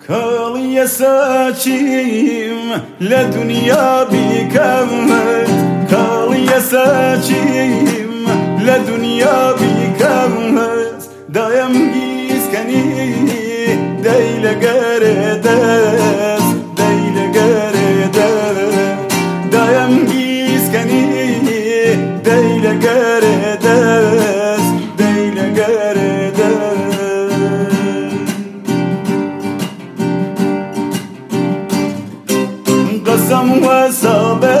كالي ساچیم لدنیا بیکمت كالي ساچیم لدنیا بیکمت دایم گیسکنی دیل گردس دیل گردس دایم گیسکنی دیل گردس دیل گردس قسم وسابه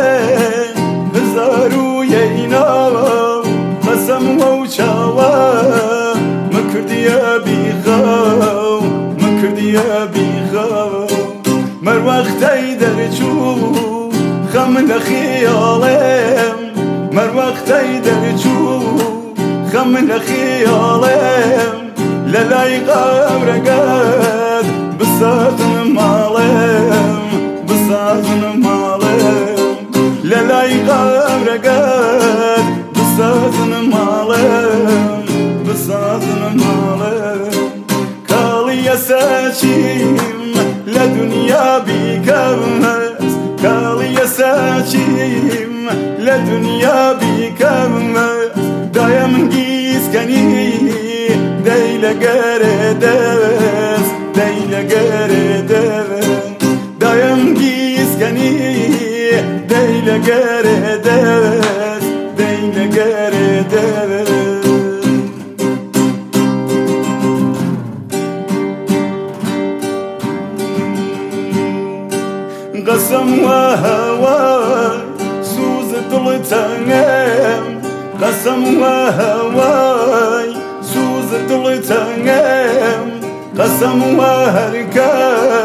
هزارو یینا قسم وچاوا مکردیا بیخو مکردیا بیخو مر وقتی درچو خم لخیالم مر وقتی درچو خم لخیالم للای قبرقد بساتن مالم بساتن مالم للای قبرقد بساتن مالم بساتن مالم كالي ساچیم لدنیا بیکمت كالي ساچیم لدنیا بیکمت دایم گیسکنی دیل گردس دیل گردس دایم گیسکنی دیل گردس دیل گردس قسم وهواي سوز دلتنم قسم وهواي سوز دلتنم قسم وهركا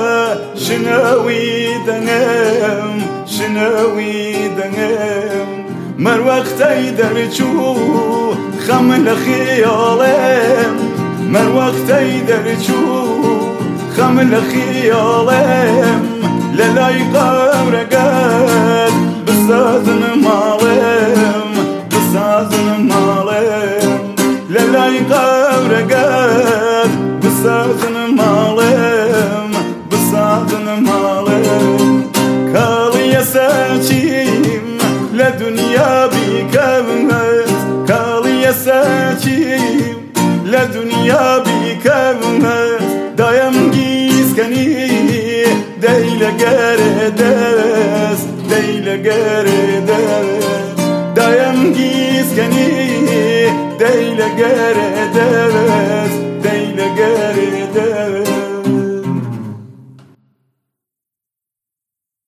شناوي دنم شناوي دنم مر وقتي درچو خم لخيالم مر وقتي درچو خم لخيالم للاي قبرقد بسازن مالم بسازن مالم للاي قبرقد بسازن مالم بسازن مالم كالي ساچیم لدنیا بیکمت كالي ساچیم لدنیا بیکمت دایم گیسکنی دیل گردس دیل گردس دایم گیسکنی دیل گردس